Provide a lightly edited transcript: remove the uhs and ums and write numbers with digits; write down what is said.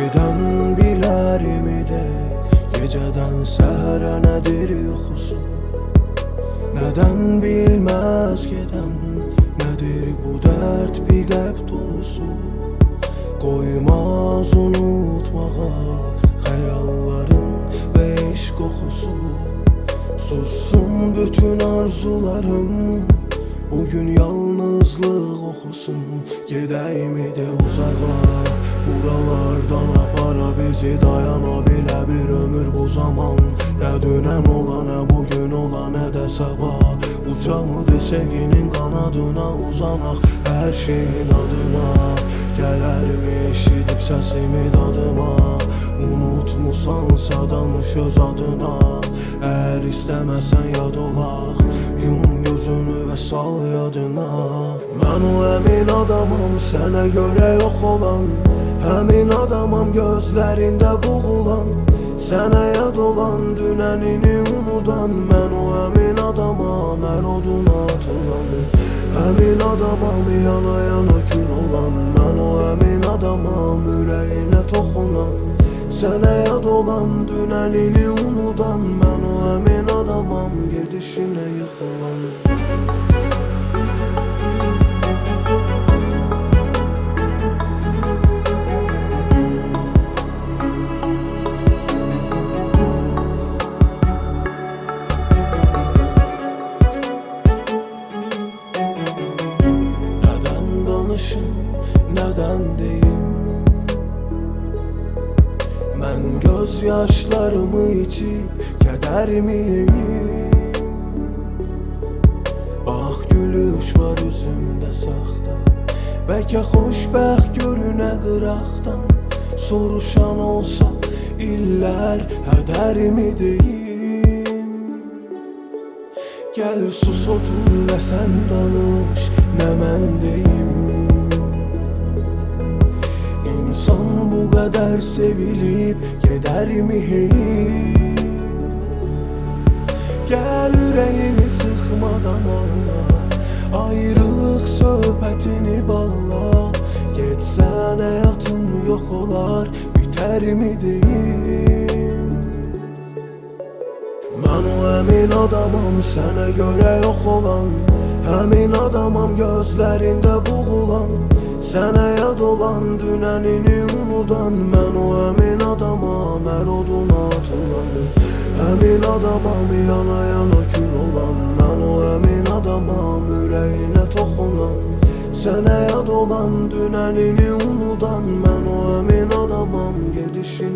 Giden biler mi de geceden sehre nedir yuxusu? Neden bilmez giden nedir bu dert bir qəlb dolusu? Koymaz unutmağa hayalların ve eşk kokusu. Sussun bütün arzularım, bugün yalnızlık okusun. Gedəymi de uzağa, buralardan apara bizi, dayana bile bir ömür bu zaman. Ne dönem ola, ne bugün ola, ne de sabah. Uçamı deseginin kanadına uzanak, her şeyin adına. Gələrmi eşidip səsimi dadıma, unutmusansa danış öz adına. Eğer istemesen yad olaq, yum gözünü ve sal yadına. Ben o emin adamım, sənə göre yok olan. Həmin adamım gözlerinde boğulan, sənə yad olan dünənini unudan. Ben o emin adamam, her oduna atılan. Həmin adamam, yana yana kül olan. Ben o emin adamam, ürəyinə toxunan. Sənə yad olan dünənini unudan. Ben o emin adamam, gedişinə yıxılan. Neden deyim? Ben gözyaşlarımı içip keder miyim? Bak gülüş var üzümde saxta, belki xoşbəxt görünə qıraqdan. Soruşan olsa iller heder mi deyim? Gel sus otur, ne sen danış, ne mən deyim. İnsan bu kadar sevilip gider mi hey? Gel yüreğimi sıkmadan ağla, ayrılık söhbetini bağla. Geçsen hayatım yok olar, biter mi diyeyim? Ben o emin adamım, sənə göre yok olan. Həmin adamam gözlerinde boğulan, sənə yad olan dünənini unudan. Ben o emin adamam, her oduna atılan. Həmin adamam, yana yana kül olan. Ben o emin adamam, ürəyinə toxunan. Sənə yad olan dünənini unudan. Ben o emin adamam, gedişin